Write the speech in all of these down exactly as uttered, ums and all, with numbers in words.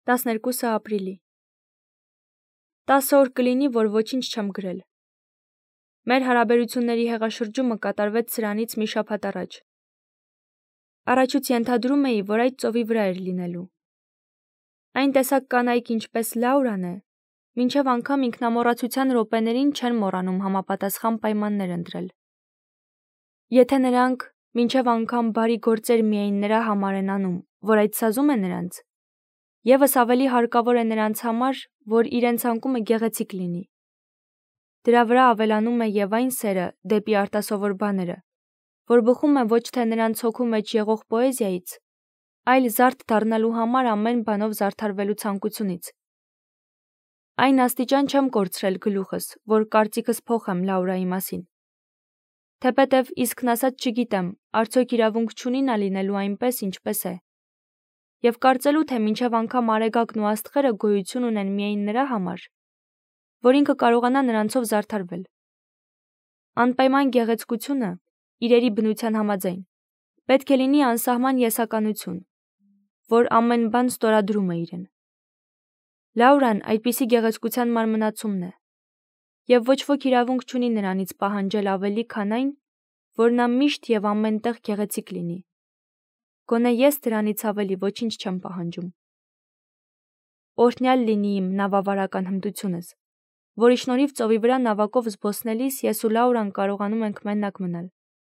տասներկուսը ապրիլի։ տասը օր կլինի, որ ոչինչ չեմ գրել։ Մեր հարաբերությունների հեղաշրջումը կատարվեց սրանից մի շաբաթ առաջ։ Առաջուց ենթադրում էի, որ այդ ծովի վրա էր լինելու։ Այն տեսակ կանայք ինչպես Լաուրան է, մինչև անգամ ինքնամոռացության րոպեներին չեն մոռանում համապատասխան պայմաններ ընտրել։ Եթե նրանք մինչև անգամ բարի գործեր միայն նրա համար են անում, որ այդ սազում է նրանց, ևս ավելի հարկավոր է նրանց համար, որ իրենց անկումը գեղեցիկ լինի։ Դրա վրա ավելանում է և այն սերը դեպի արտասովոր բաները, որ բխում է ոչ թե նրանց հոգու մեջ եղող պոեզիայից, այլ զարդ դառնալու համար ամեն բանով զարդարվելու ցանկությունից։ Այն աստիճան չեմ կորցրել գլուխս, որ կարծիքս փոխեմ Լաուրայի մասին։ Թեպետև իսկն ասած չգիտեմ, արդյոք իրավունք չունի նա լինելու այնպես, ինչպես է։ Եվ կարծելու թե մինչև անգամ արեգակն ու աստղերը գոյություն ունեն միայն նրա համար, որ ինքը կարողանա նրանցով զարդարվել։ Անպայման գեղեցկությունը, իրերի բնության համաձայն, պետք է լինի անսահման եսականություն, որ ամեն բան ստորադրում է իրեն։ Լաուրան այդպիսի գեղեցկության մարմնացումն է, և ոչ ոք իրավունք չունի նրանից պահանջել ավելի, քան այն, որ նա միշտ և ամենտեղ գեղեցիկ լինի։ Գոնե ես դրանից ավելի ոչինչ չեմ պահանջում։ Օրհնյալ լինի իմ նավավարական հմտությունս, որի շնորհիվ ծովի վրա նավակով զբոսնելիս ես ու Լաուրան կարողանում ենք մենակ մնալ։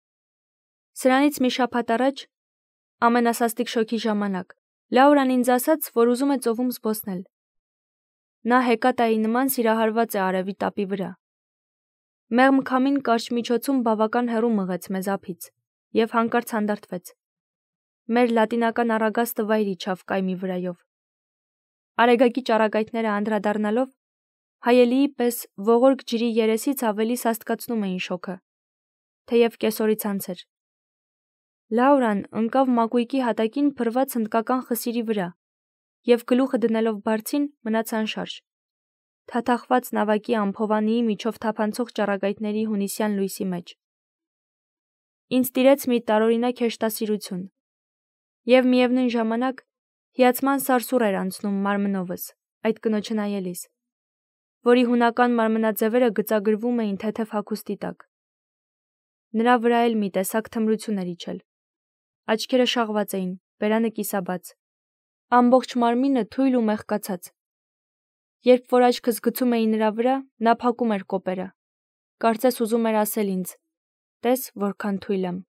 Սրանից մի շաբաթ առաջ, ամենասաստիկ շոգի ժամանակ, Լաուրան ինձ ասաց, որ ուզում է ծովում զբոսնել։ Նա հեկատայի նման սիրահարված է արևի տապի վրա։ Մեղմ քամին կարճ միջոցում բավական հեռու մղեց մեզ ափից և հանկարծ հանդարտվեց։ Մեր լատինական առագաստը վայր իջավ կայմի վրայով։ Արեգակի ճառագայթները անդրադառնալով, հայելիի պես ողորկ ջրի երեսից ավելի սաստկացնում էին շոգը, թեև կեսօրից անց էր։ Լաուրան ընկավ մակույկի հատակին փռված հնդկական խսիրի վրա և գլուխը դնելով բարձին մնաց անշարժ, թաթախված նավակի ամփովանիի միջով թափանցող ճառագայթների հունիսյան լույսի մեջ։ Ինձ տիրեց մի տարօրինակ հեշտասիրություն, և միևնույն ժամանակ հիացման սարսուռ էր անցնում մարմնովս այդ կնոջը նայելիս, որի հունական մարմնաձևերը գծագրվում էին թեթև հագուստի տակ։ Նրա վրա էլ մի տեսակ թմրություն էր իջել։ Աչքերը շաղված էին, բերանը կիսաբաց, ամբողջ մարմինը թույլ ու մեղկացած։ Երբ որ աչքս գցում էի նրա վրա, նա փակում էր կոպերը, կարծես ուզում էր ասել ինձ. «Տես, որքան թույլ եմ»։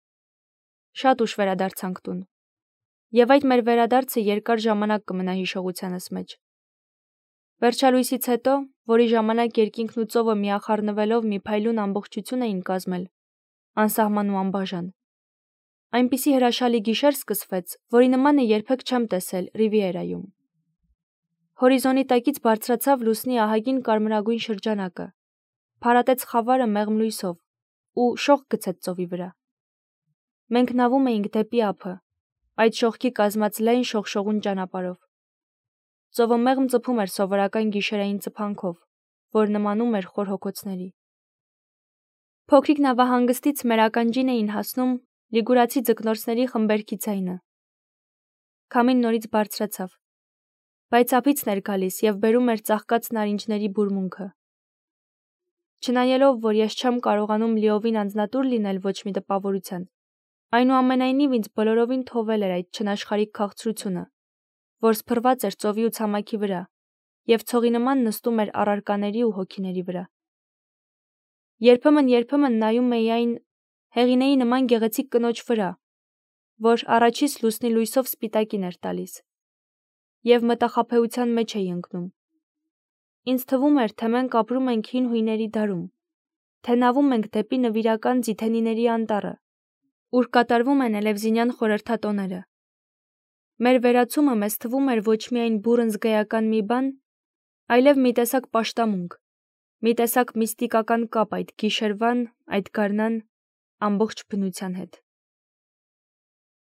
Շատ ուշ վերադարձանք տուն, և այդ մեր վերադարձը երկար ժամանակ կմնա հիշողությանս մեջ։ Վերջալույսից հետո, որի ժամանակ երկինքն ու ծովը միախառնվելով մի փայլուն ամբողջություն էին կազմել, անսահման ու անբաժան, այնպիսի հրաշալի գիշեր սկսվեց, որի նմանը երբեք չեմ տեսել Ռիվիերայում։ Հորիզոնի տակից բարձրացավ լուսնի ահագին կարմրագույն շրջանակը, փարատեց խավարը մեղմ լույսով ու շողք գցեց ծովի վրա։ Մենք նավում էինք դեպի ափը, այդ շողքի կազմած լայն շողշողուն ճանապարհով։ Ծովը մեղմ ծփում էր սովորական գիշերային ծփանքով, որ նմանում էր խոր հոգոցների։ Փոքրիկ նավահանգստից մեր ականջին էին հասնում լիգուրացի ձկնորսների խմբերքի ձայնը։ Քամին նորից բարձրացավ, բայց ափիցն էր գալիս և բերում էր ծաղկած նարինջների բուրմունքը։ Չնայելով, որ ես չեմ կարողանում լիովին անձնատուր լինել ոչ մի տպավորության, այնուամենայնիվ ինձ բոլորովին թովել էր այդ չնաշխարհիկ քաղցրությունը, որ սփռված էր ծովի ու ցամաքի վրա և ցողի նման նստում էր առարկաների ու հոգիների վրա։ Երբեմն-երբեմն նայում էի այն Հեղինեի նման գեղեցիկ կնոջ վրա, որ առաջից լուսնի լույսով սպիտակին էր տալիս, և մտախաբեության մեջ էի ընկնում։ Ինձ թվում էր, թե մենք ապրում ենք հին հույների դարում, թե նավում ենք դեպի նվիրական Ձիթենիների անտառը, ուր կատարվում են Էլևզինյան խորհրդատոները։ Մեր վերացումը մեզ թվում էր ոչ միայն բուռն զգայական մի բան, այլև մի տեսակ պաշտամունք, մի տեսակ միստիկական կապ այդ գիշերվան, այդ գարնան ամբողջ բնության հետ։